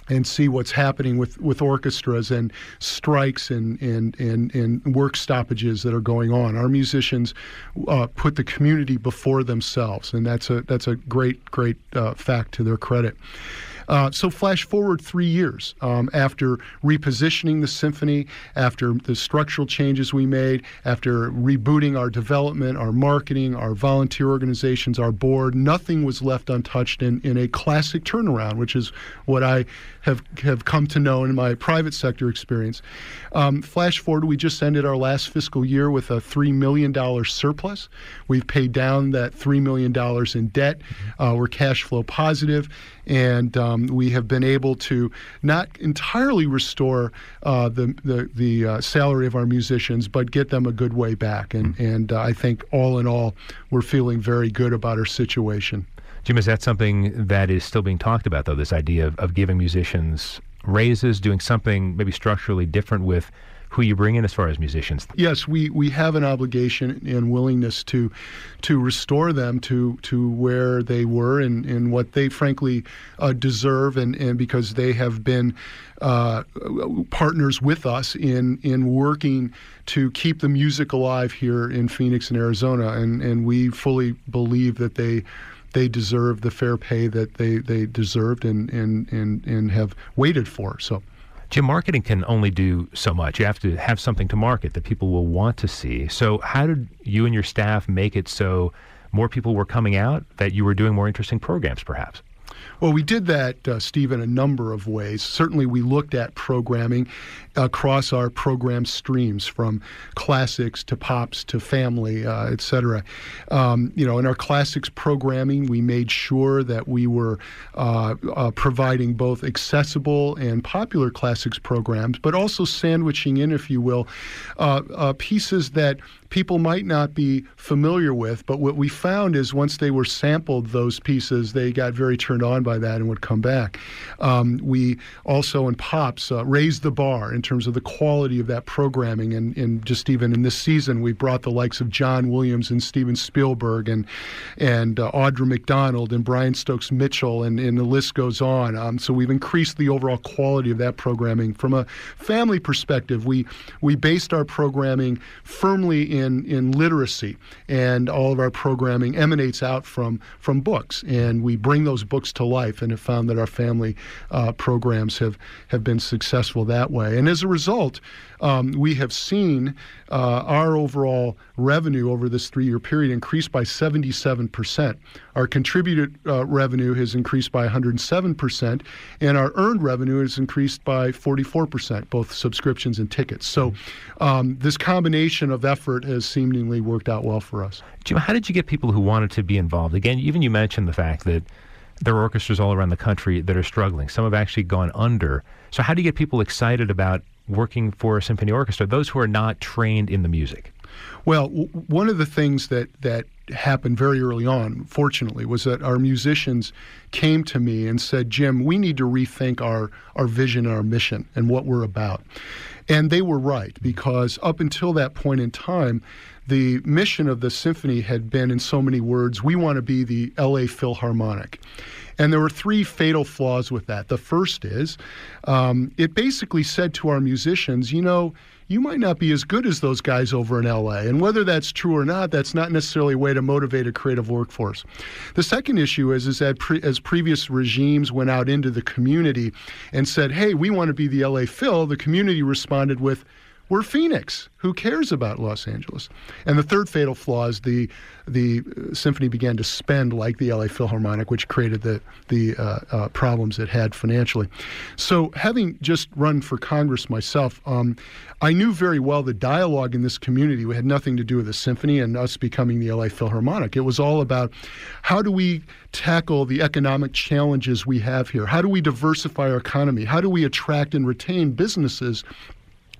I: and see what's happening with, with orchestras and strikes and, and, and, and work stoppages that are going on. Our musicians uh, put the community before themselves, and that's a that's a great, great uh, fact to their credit. Uh, so flash forward three years um, after repositioning the symphony, after the structural changes we made, after rebooting our development, our marketing, our volunteer organizations, our board, nothing was left untouched in, in a classic turnaround, which is what I have have come to know in my private sector experience. Um, flash forward, we just ended our last fiscal year with a three million dollars surplus. We've paid down that three million dollars in debt. Uh, we're cash flow positive, and um, we have been able to not entirely restore uh, the the, the uh, salary of our musicians, but get them a good way back. And, and uh, I think all in all, we're feeling very good about our situation.
A: Jim, is that something that is still being talked about, though, this idea of, of giving musicians raises, doing something maybe structurally different with who you bring in as far as musicians?
I: Yes, we, we have an obligation and willingness to to restore them to, to where they were and, and what they frankly uh, deserve, and, and because they have been uh, partners with us in, in working to keep the music alive here in Phoenix and Arizona, and, and we fully believe that they they deserve the fair pay that they, they deserved and, and, and, and have waited for. So,
A: Jim, marketing can only do so much. You have to have something to market that people will want to see. So how did you and your staff make it so more people were coming out, that you were doing more interesting programs, perhaps?
I: Well, we did that, uh, Steve, in a number of ways. Certainly, we looked at programming across our program streams, from classics to pops to family, uh, et cetera. Um, you know, in our classics programming, we made sure that we were uh, uh, providing both accessible and popular classics programs, but also sandwiching in, if you will, uh, uh, pieces that people might not be familiar with. But what we found is once they were sampled those pieces, they got very turned on by that and would come back. Um, we also, in Pops, uh, raised the bar in terms of the quality of that programming. And, and just even in this season, we brought the likes of John Williams and Steven Spielberg and and uh, Audra McDonald and Brian Stokes Mitchell, and, and the list goes on. Um, so we've increased the overall quality of that programming. From a family perspective, we we based our programming firmly in In, in literacy, and all of our programming emanates out from from books, and we bring those books to life, and have found that our family uh, programs have, have been successful that way. And as a result, um, we have seen uh, our overall revenue over this three-year period increase by seventy-seven percent. Our contributed uh, revenue has increased by one hundred seven percent, and our earned revenue has increased by forty-four percent, both subscriptions and tickets. So um, this combination of effort has seemingly worked out well for us.
A: Jim, how did you get people who wanted to be involved? Again, even you mentioned the fact that there are orchestras all around the country that are struggling. Some have actually gone under. So how do you get people excited about working for a symphony orchestra, those who are not trained in the music?
I: Well, w- one of the things that, that happened very early on, fortunately, was that our musicians came to me and said, Jim, we need to rethink our, our vision and our mission and what we're about. And they were right, because up until that point in time, the mission of the symphony had been, in so many words, we want to be the L A Philharmonic. And there were three fatal flaws with that. The first is um, it basically said to our musicians, you know, you might not be as good as those guys over in L A. And whether that's true or not, that's not necessarily a way to motivate a creative workforce. The second issue is, is that pre- as previous regimes went out into the community and said, hey, we want to be the L A Phil, the community responded with, we're Phoenix. Who cares about Los Angeles? And the third fatal flaw is the the symphony began to spend like the L A Philharmonic, which created the the uh, uh, problems it had financially. So, having just run for Congress myself, um, I knew very well the dialogue in this community had nothing to do with the symphony and us becoming the L A Philharmonic. It was all about how do we tackle the economic challenges we have here? How do we diversify our economy? How do we attract and retain businesses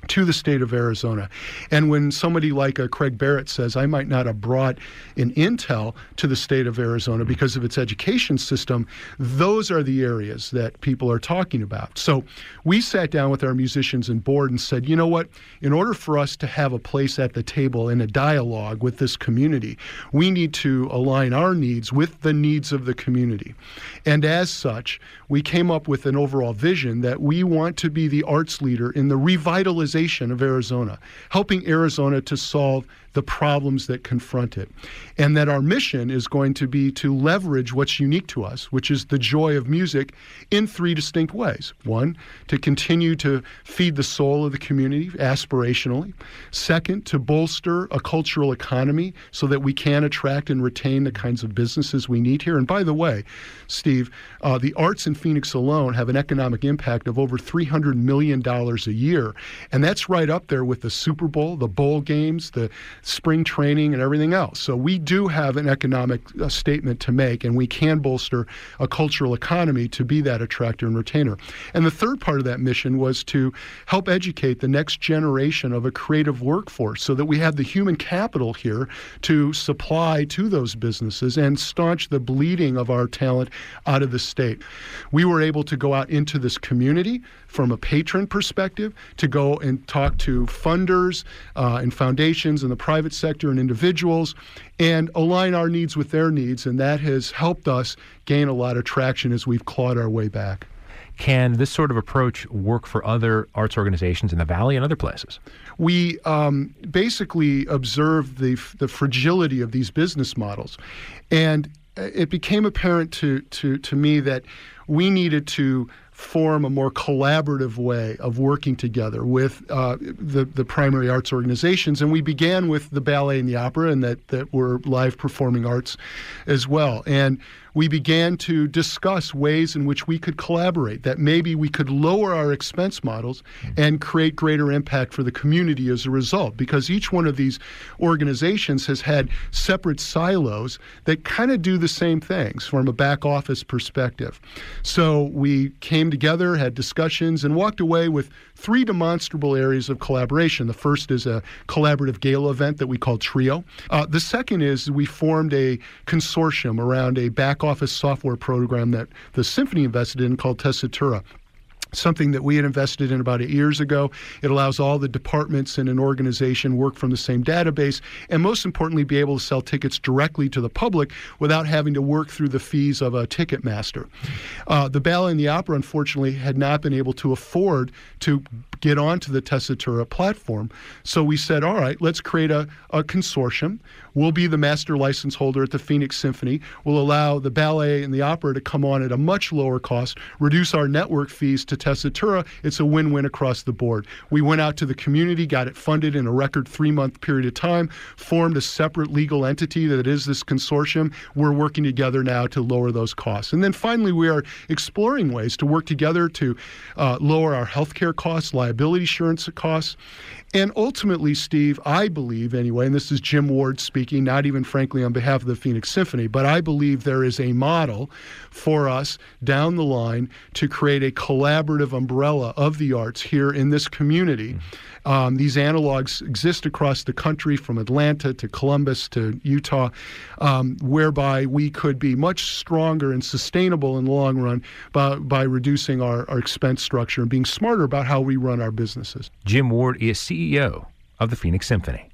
I: to the state of Arizona. And when somebody like uh, Craig Barrett says, I might not have brought an Intel to the state of Arizona because of its education system, those are the areas that people are talking about. So we sat down with our musicians and board and said, you know what, in order for us to have a place at the table in a dialogue with this community, we need to align our needs with the needs of the community. And as such, we came up with an overall vision that we want to be the arts leader in the revitalization of Arizona, helping Arizona to solve the problems that confront it. And that our mission is going to be to leverage what's unique to us, which is the joy of music, in three distinct ways. One, to continue to feed the soul of the community aspirationally. Second, to bolster a cultural economy so that we can attract and retain the kinds of businesses we need here. And by the way, Steve, uh, the arts in Phoenix alone have an economic impact of over three hundred million dollars a year. And that's right up there with the Super Bowl, the bowl games, the spring training, and everything else. So we do have an economic uh, statement to make, and we can bolster a cultural economy to be that attractor and retainer. And the third part of that mission was to help educate the next generation of a creative workforce so that we have the human capital here to supply to those businesses and staunch the bleeding of our talent out of the state. We were able to go out into this community from a patron perspective, to go and talk to funders uh, and foundations in the private sector and individuals, and align our needs with their needs, and that has helped us gain a lot of traction as we've clawed our way back.
A: Can this sort of approach work for other arts organizations in the Valley and other places?
I: We um, basically observed the, the fragility of these business models, and it became apparent to, to, to me that we needed to form a more collaborative way of working together with uh, the, the primary arts organizations. And we began with the ballet and the opera, and that, that were live performing arts as well. And we began to discuss ways in which we could collaborate, that maybe we could lower our expense models and create greater impact for the community as a result, because each one of these organizations has had separate silos that kind of do the same things from a back office perspective. So we came together, had discussions, and walked away with three demonstrable areas of collaboration. The first is a collaborative gala event that we call TRIO. Uh, the second is we formed a consortium around a back office software program that the Symphony invested in called Tessitura. Something that we had invested in about eight years ago. It allows all the departments in an organization work from the same database, and most importantly, be able to sell tickets directly to the public without having to work through the fees of a ticket master. Uh, the ballet and the opera, unfortunately, had not been able to afford to get onto the Tessitura platform. So we said, all right, let's create a, a consortium. We'll be the master license holder at the Phoenix Symphony. We'll allow the ballet and the opera to come on at a much lower cost, reduce our network fees to Tessitura. It's a win-win across the board. We went out to the community, got it funded in a record three-month period of time, formed a separate legal entity that is this consortium. We're working together now to lower those costs. And then finally, we are exploring ways to work together to uh, lower our healthcare costs, liability insurance costs. And ultimately, Steve, I believe anyway, and this is Jim Ward speaking, not even frankly on behalf of the Phoenix Symphony, but I believe there is a model for us down the line to create a collaborative umbrella of the arts here in this community. Um, these analogs exist across the country, from Atlanta to Columbus to Utah, um, whereby we could be much stronger and sustainable in the long run by, by reducing our, our expense structure and being smarter about how we run our businesses.
A: Jim Ward is C E O of the Phoenix Symphony.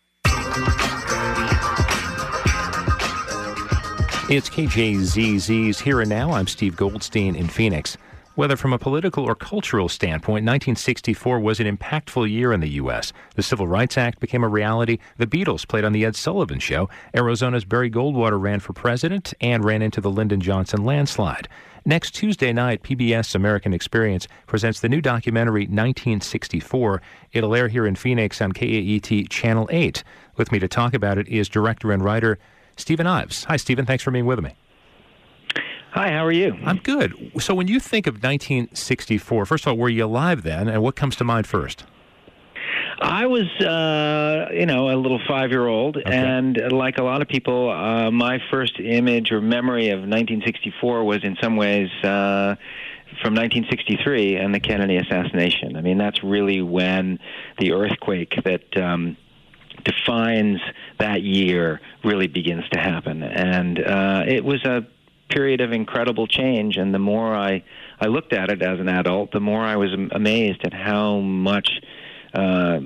A: It's K J Z Z's Here and Now. I'm Steve Goldstein in Phoenix. Whether from a political or cultural standpoint, nineteen sixty-four was an impactful year in the U S. The Civil Rights Act became a reality. The Beatles played on The Ed Sullivan Show. Arizona's Barry Goldwater ran for president and ran into the Lyndon Johnson landslide. Next Tuesday night, P B S American Experience presents the new documentary nineteen sixty-four. It'll air here in Phoenix on K A E T Channel eight. With me to talk about it is director and writer Stephen Ives. Hi, Stephen. Thanks for being with me.
J: Hi, how are you?
A: I'm good. So when you think of nineteen sixty-four, first of all, were you alive then, and what comes to mind first?
J: I was, uh, you know, a little five-year-old, okay. And like a lot of people, uh, my first image or memory of nineteen sixty-four was in some ways uh, from nineteen sixty-three and the Kennedy assassination. I mean, that's really when the earthquake that um, defines that year really begins to happen. And uh, it was a period of incredible change, and the more I, I looked at it as an adult, the more I was amazed at how much uh,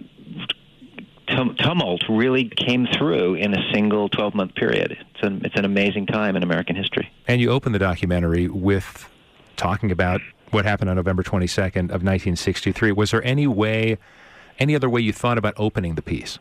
J: tum- tumult really came through in a single twelve-month period. It's an, it's an amazing time in American history.
A: And you open the documentary with talking about what happened on November twenty-second of nineteen sixty-three. Was there any way, any other way you thought about opening the piece?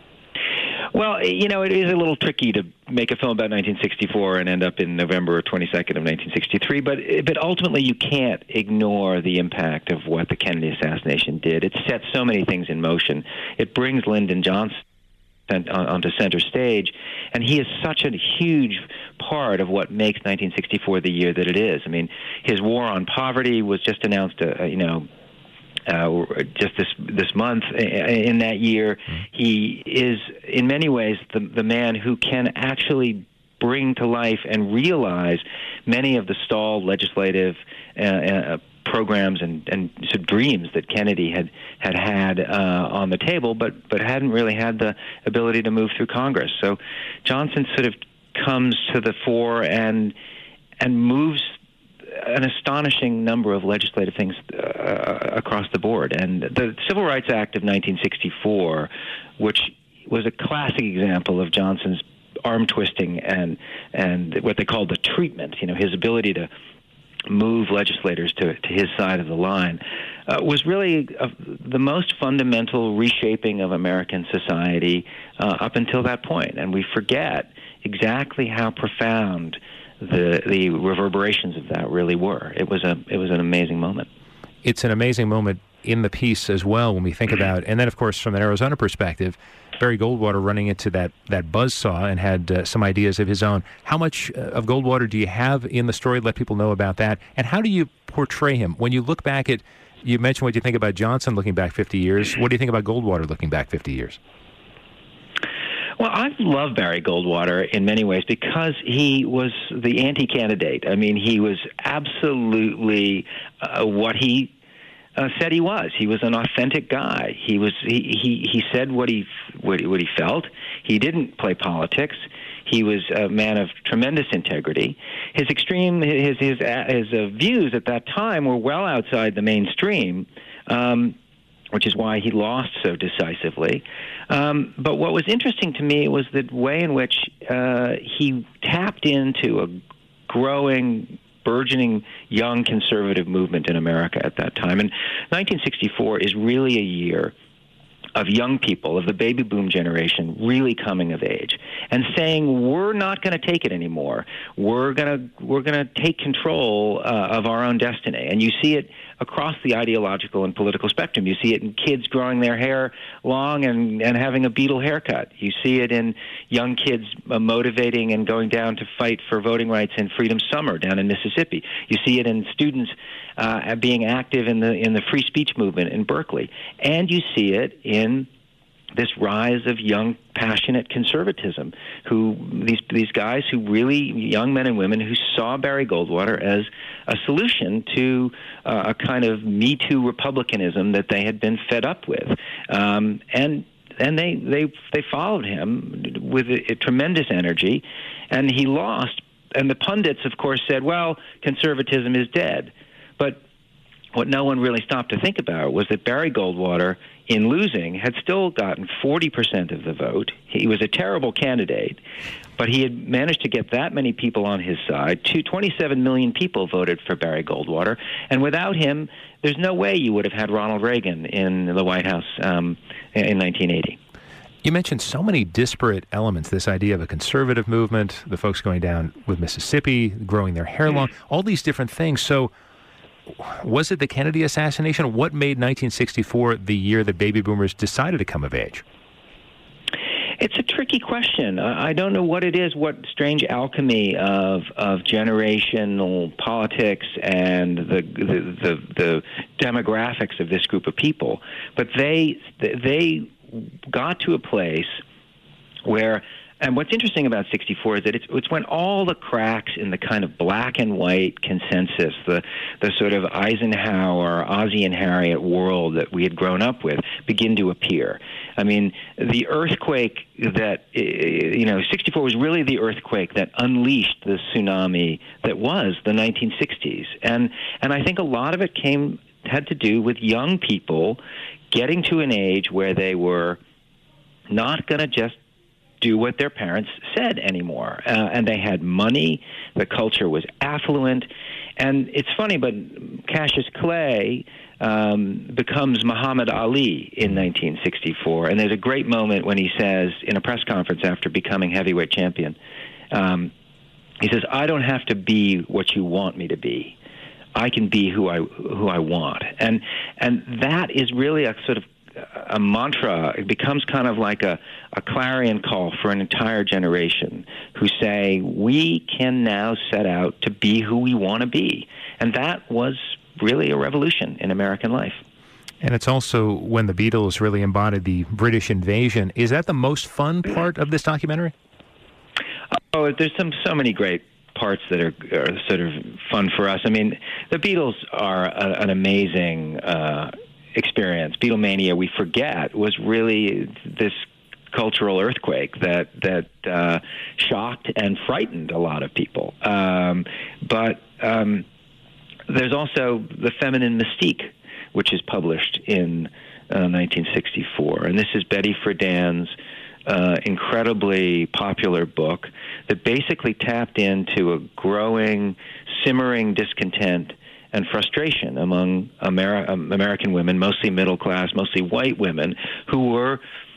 J: Well, you know, it is a little tricky to make a film about nineteen sixty-four and end up in November twenty-second of nineteen sixty-three, but but ultimately you can't ignore the impact of what the Kennedy assassination did. It set so many things in motion. It brings Lyndon Johnson onto center stage, and he is such a huge part of what makes nineteen sixty-four the year that it is. I mean, his war on poverty was just announced, uh, you know, Uh, just this this month. In that year, he is in many ways the the man who can actually bring to life and realize many of the stalled legislative uh, uh, programs and, and sort of dreams that Kennedy had had had uh, on the table, but but hadn't really had the ability to move through Congress. So Johnson sort of comes to the fore and and moves an astonishing number of legislative things uh, across the board. And the Civil Rights Act of nineteen sixty-four, which was a classic example of Johnson's arm twisting and and what they called the treatment, you know, his ability to move legislators to, to his side of the line, uh, was really uh, the most fundamental reshaping of American society uh, up until that point. And we forget exactly how profound the the reverberations of that really were. It was a it was an amazing moment.
A: It's an amazing moment in the piece as well when we think about, and then of course from an Arizona perspective, Barry Goldwater running into that that buzzsaw and had uh, some ideas of his own. How much uh, of Goldwater do you have in the story? Let people know about that. And how do you portray him when you look back at? You mentioned what you think about Johnson looking back fifty years. What do you think about Goldwater looking back fifty years?
J: Well, I love Barry Goldwater in many ways because he was the anti-candidate. I mean, he was absolutely uh, what he uh, said he was. He was an authentic guy. He was he he, he said what he what he, what he felt. He didn't play politics. He was a man of tremendous integrity. His extreme his his his uh, views at that time were well outside the mainstream. Um, which is why he lost so decisively. Um, but what was interesting to me was the way in which uh, he tapped into a growing, burgeoning, young conservative movement in America at that time. And nineteen sixty-four is really a year of young people, of the baby boom generation, really coming of age and saying, we're not going to take it anymore. We're going to we're going to take control uh, of our own destiny. And you see it across the ideological and political spectrum. You see it in kids growing their hair long and, and having a Beatle haircut. You see it in young kids uh, motivating and going down to fight for voting rights in Freedom Summer down in Mississippi. You see it in students uh, being active in the in the free speech movement in Berkeley. And you see it in this rise of young, passionate conservatism, who these these guys who really, young men and women who saw Barry Goldwater as a solution to uh, a kind of Me Too republicanism that they had been fed up with. Um, and and they, they, they followed him with a, a tremendous energy, and he lost. And the pundits, of course, said, well, conservatism is dead. But what no one really stopped to think about was that Barry Goldwater, in losing, had still gotten forty percent of the vote. He was a terrible candidate, but he had managed to get that many people on his side. Two, twenty-seven million people voted for Barry Goldwater, and without him, there's no way you would have had Ronald Reagan in the White House um, in nineteen eighty.
A: You mentioned so many disparate elements, this idea of a conservative movement, the folks going down with Mississippi, growing their hair long, all these different things. So was it the Kennedy assassination? What made nineteen sixty-four the year that baby boomers decided to come of age?
J: It's a tricky question. I don't know what it is, what strange alchemy of of generational politics and the the, the, the demographics of this group of people, but they they got to a place where and what's interesting about sixty-four is that it's, it's when all the cracks in the kind of black and white consensus, the the sort of Eisenhower, Ozzie and Harriet world that we had grown up with, begin to appear. I mean, the earthquake that, you know, sixty-four was really the earthquake that unleashed the tsunami that was the nineteen sixties. And and I think a lot of it came had to do with young people getting to an age where they were not going to just do what their parents said anymore. Uh, and they had money, the culture was affluent. And it's funny, but Cassius Clay um, becomes Muhammad Ali in nineteen sixty-four. And there's a great moment when he says, in a press conference after becoming heavyweight champion, um, he says, "I don't have to be what you want me to be. I can be who I who I want." And and that is really a sort of a mantra. It becomes kind of like a, a clarion call for an entire generation who say, we can now set out to be who we want to be. And that was really a revolution in American life.
A: And it's also when the Beatles really embodied the British invasion. Is that the most fun part of this documentary?
J: Oh, there's some so many great parts that are, are sort of fun for us. I mean, the Beatles are a, an amazing uh, experience. Beatlemania, we forget, was really this cultural earthquake that that uh, shocked and frightened a lot of people. Um, but um, there's also the Feminine Mystique, which is published in uh, nineteen sixty-four, and this is Betty Friedan's uh, incredibly popular book that basically tapped into a growing, simmering discontent and frustration among Ameri- American women, mostly middle class, mostly white women, who were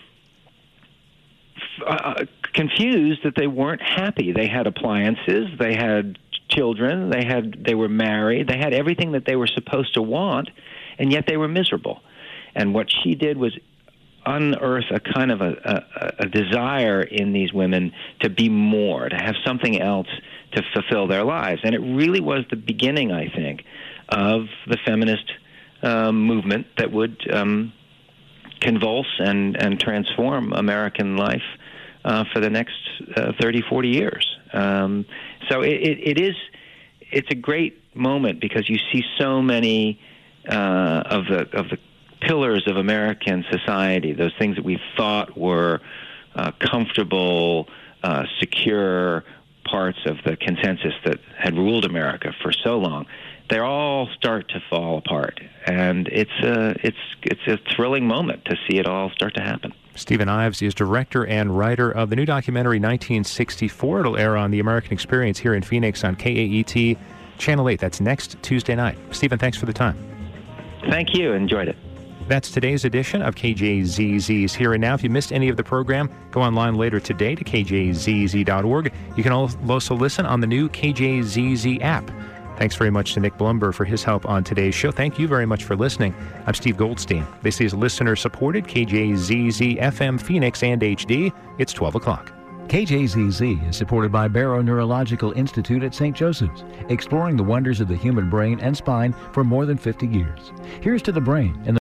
J: uh, confused that they weren't happy. They had appliances, they had children, they had they were married, they had everything that they were supposed to want, and yet they were miserable. And what she did was unearth a kind of a, a, a desire in these women to be more, to have something else to fulfill their lives. And it really was the beginning, I think, of the feminist um, movement that would um, convulse and, and transform American life uh, for the next uh, thirty, forty years. Um, so it, it, it is, it's a great moment because you see so many uh, of the of the pillars of American society, those things that we thought were uh, comfortable, uh, secure parts of the consensus that had ruled America for so long, they all start to fall apart. And it's a, it's, it's a thrilling moment to see it all start to happen.
A: Stephen Ives is director and writer of the new documentary nineteen sixty-four. It'll air on The American Experience here in Phoenix on K A E T Channel eight. That's next Tuesday night. Stephen, thanks for the time.
J: Thank you. Enjoyed it.
A: That's today's edition of K J Z Z's Here and Now. If you missed any of the program, go online later today to K J Z Z dot org. You can also listen on the new K J Z Z app. Thanks very much to Nick Blumber for his help on today's show. Thank you very much for listening. I'm Steve Goldstein. This is listener-supported K J Z Z F M Phoenix and H D. It's twelve o'clock.
K: K J Z Z is supported by Barrow Neurological Institute at Saint Joseph's, exploring the wonders of the human brain and spine for more than fifty years. Here's to the brain and the